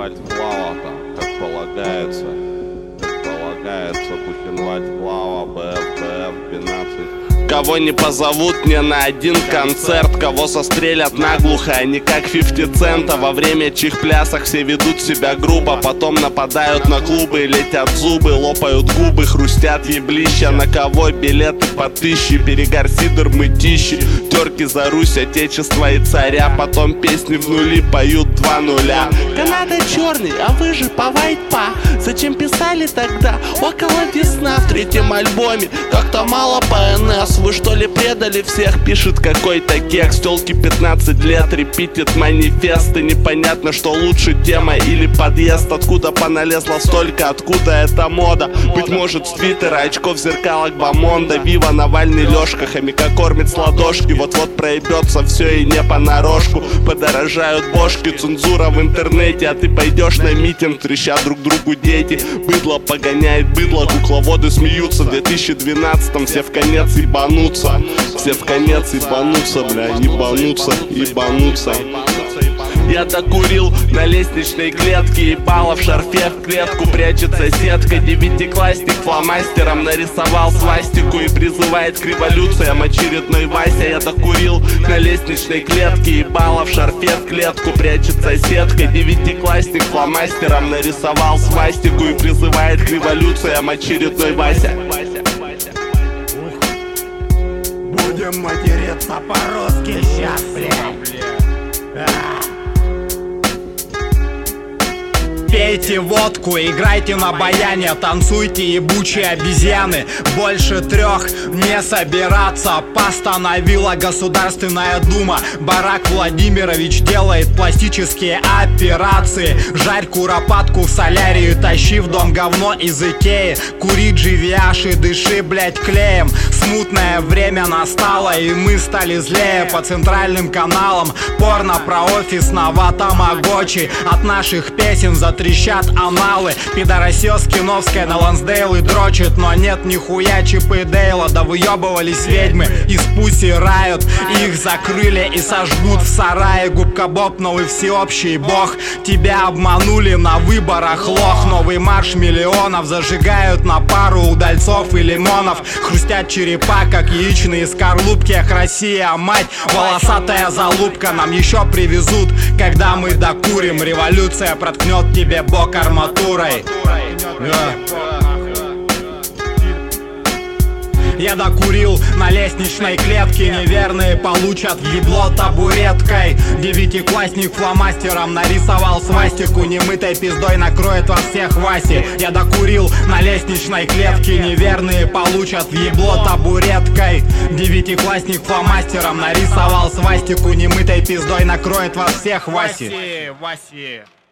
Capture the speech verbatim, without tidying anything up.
Бухенвальд Клава, там, как полагается, как полагается, Бухенвальд Клава, БФ, БФ, двенадцать. Кого не позовут мне на один концерт, кого застрелят наглухо, а не как пятьдесят цента. Во время чьих плясах все ведут себя грубо, потом нападают на клубы, летят зубы, лопают губы, хрустят еблища. На кого билеты по тысяче, перегар, сидор, мытищи, терки за Русь, отечество и царя. Потом песни в нули поют два нуля. Канада черный, а вы же по вайпа. Зачем писали тогда около весна в третьем альбоме? Как-то мало по эн эс. Вы что ли предали всех, пишет какой-то кекс. Тёлки пятнадцать лет, репитит манифесты. Непонятно, что лучше, тема или подъезд. Откуда поналезла столько, откуда эта мода? Быть может, с твиттера, очков, зеркалок, бомонда. Вива, Навальный, Лёшка, хомяка кормит с ладошки. Вот-вот проебется все и не понарошку. Подорожают бошки, цензура в интернете. А ты пойдешь на митинг, трещат друг другу дети. Быдло погоняет быдло, кукловоды смеются. В две тысячи двенадцатом все в конец ебанутся. Все в конец ебанутся, бля, ебанутся, ебанутся. Я докурил на лестничной клетке, ебало в шарфе в клетку прячется сетка. Девятиклассник фломастером нарисовал свастику и призывает к революциям очередной Вася. Я докурил на лестничной клетке, ебало в шарфе в клетку прячется сетка. Девятиклассник фломастером нарисовал свастику и призывает к революциям очередной Вася. Будем материться по-русски сейчас, блядь. Пейте водку, играйте на баяне, танцуйте, ебучие обезьяны. Больше трех не собираться, постановила Государственная Дума. Барак Владимирович делает пластические операции. Жарь куропатку в солярии, тащи в дом говно из Икеи. Кури дживиаш и дыши, блять, клеем. Смутное время настало, и мы стали злее. По центральным каналам порно про офисного тамагочи. От наших песен затрещат аналы. Пидорасё с Киновской на Лансдейл и дрочит. Но нет нихуя Чип и Дейла. Да выебывались ведьмы из Пусси Райот. Их закрыли и сожгут в сарае. Губка Боб, новый всеобщий бог. Тебя обманули на выборах, лох. Новый марш миллионов зажигают на пару удальцов и лимонов. Хрустят черепа, как яичные скорлупки. Ах, Россия, мать, волосатая залупка. Нам еще привезут, когда мы докурим. Революция проткнет тебе бок арматурой. Я докурил на лестничной клетке, неверные получат в ебло табуреткой. Девятиклассник фломастером нарисовал свастику, немытой пиздой накроет во всех Васи. Я докурил на лестничной клетке, неверные получат в ебло табуреткой. Девятиклассник фломастером нарисовал свастику, немытой пиздой накроет во всех Васи. Васи.